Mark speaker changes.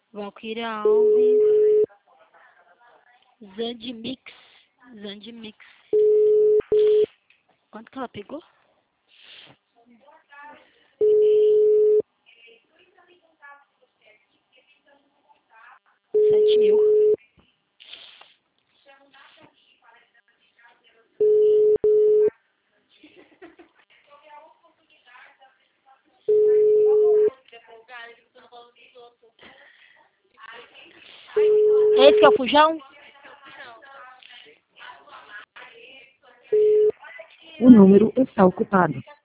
Speaker 1: Valkyria Alves. Zandmix. Zandmix. Quanto que ela pegou? 7.000. É esse que é o fujão?
Speaker 2: O número está ocupado.